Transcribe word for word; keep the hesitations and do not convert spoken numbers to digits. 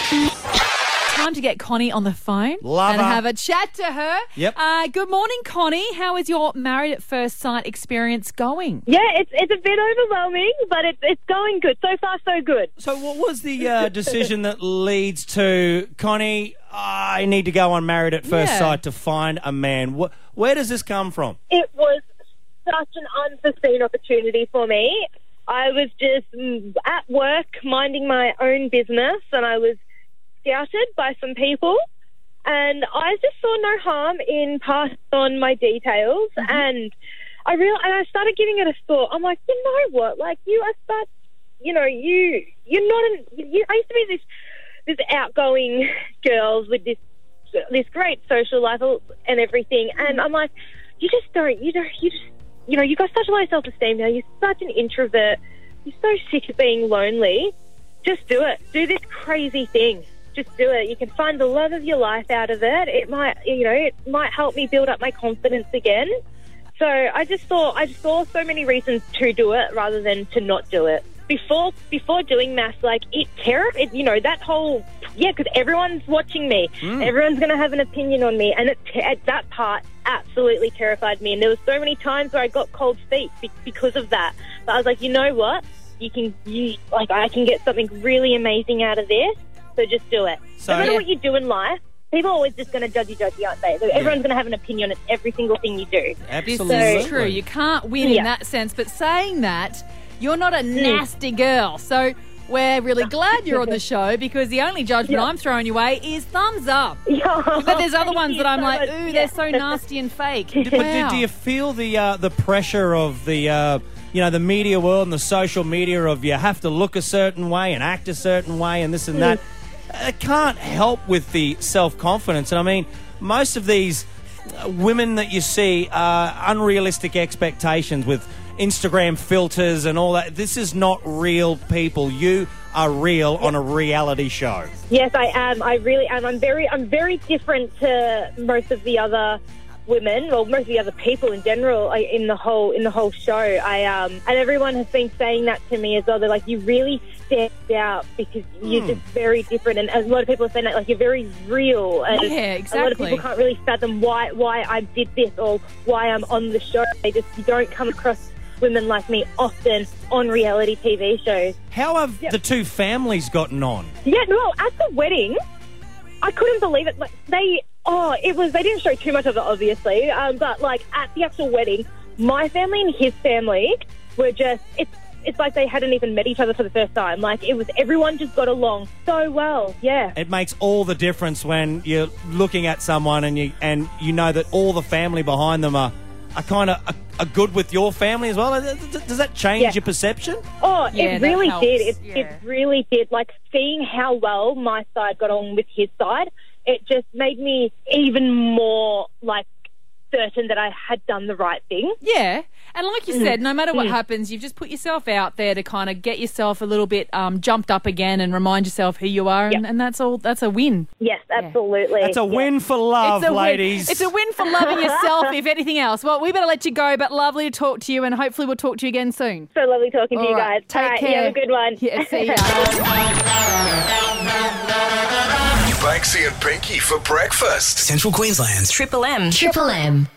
Time to get Connie on the phone Love and her. have a chat to her. Yep. Uh, good morning, Connie. How is your Married at First Sight experience going? Yeah, it's it's a bit overwhelming, but it's it's going good. So far, so good. So what was the uh, decision that leads to, Connie, I need to go on Married at First Yeah. Sight to find a man? Wh- Where does this come from? It was such an unforeseen opportunity for me. I was just mm, at work minding my own business, and I was scouted by some people, and I just saw no harm in passing on my details, Mm-hmm. and I real and I started giving it a thought. I'm like, you know what? Like, you are such, you know, you you're not an. You, I used to be this this outgoing girls with this this great social life and everything, and I'm like, you just don't, you don't, you just, you know, you've got such low self-esteem now. You're such an introvert. You're so sick of being lonely. Just do it. Do this crazy thing. Just do it. You can find the love of your life out of it. It might, you know, it might help me build up my confidence again. So I just thought, I just saw so many reasons to do it rather than to not do it. Before, before doing maths, like it terror, it, you know, that whole, yeah, because everyone's watching me. Mm. Everyone's going to have an opinion on me, and it, it, that part absolutely terrified me. And there was so many times where I got cold feet be- because of that. But I was like, you know what? You can, you like, I can get something really amazing out of this. So just do it. So- no matter Yeah. what you do in life, people are always just going to judge you, judge you, aren't they? So everyone's going to have an opinion on every single thing you do. This Absolutely. is true. You can't win in Yeah. that sense. But saying that, you're not a nasty girl. So we're really glad you're on the show because the only judgment Yeah. I'm throwing your way is thumbs up. Yeah. But there's other Thank ones you that I'm so like, much. ooh, Yeah. they're so nasty and fake. But do, Wow. do you feel the uh, the pressure of the uh, you know the media world and the social media of you have to look a certain way and act a certain way and this and that? It can't help with the self-confidence. And I mean, most of these uh, women that you see are unrealistic expectations with Instagram filters and all that. This is not real people. You are real on a reality show. Yes, I am. I really am. I'm very, I'm very different to most of the other women, or most of the other people in general, I, in the whole in the whole show. I um, and everyone has been saying that to me as well. They're like, you really stand out because you're Mm. just very different. And a lot of people are saying that, like, you're very real. And Yeah, a lot of exactly. people can't really fathom why why I did this or why I'm on the show. They just you don't come across women like me often on reality T V shows. How have Yep. the two families gotten on? Yeah, no, at the wedding, I couldn't believe it. Like, they, oh, it was, they didn't show too much of it, obviously, um, but, like, at the actual wedding, my family and his family were just, it's, it's like they hadn't even met each other for the first time. Like, it was, everyone just got along so well, yeah. It makes all the difference when you're looking at someone and you and you know that all the family behind them are, are kind of are, are good with your family as well. Does that change Yeah. your perception? Oh, Yeah, it that really helps. did. It, Yeah. it really did. Like, seeing how well my side got on with his side, it just made me even more, like, certain that I had done the right thing. Yeah. And like you said, no matter what happens, you've just put yourself out there to kind of get yourself a little bit um, jumped up again and remind yourself who you are. And, Yep. and that's all. That's a win. Yes, absolutely. That's a Yeah. win for love, it's a ladies. Win. It's a win for loving yourself, if anything else. Well, we better let you go, but lovely to talk to you, and hopefully we'll talk to you again soon. So lovely talking to All you right, guys. take All right, care. You have a good one. Yeah, see ya. Banksy and Pinky for breakfast. Central Queensland's Triple M. Triple M.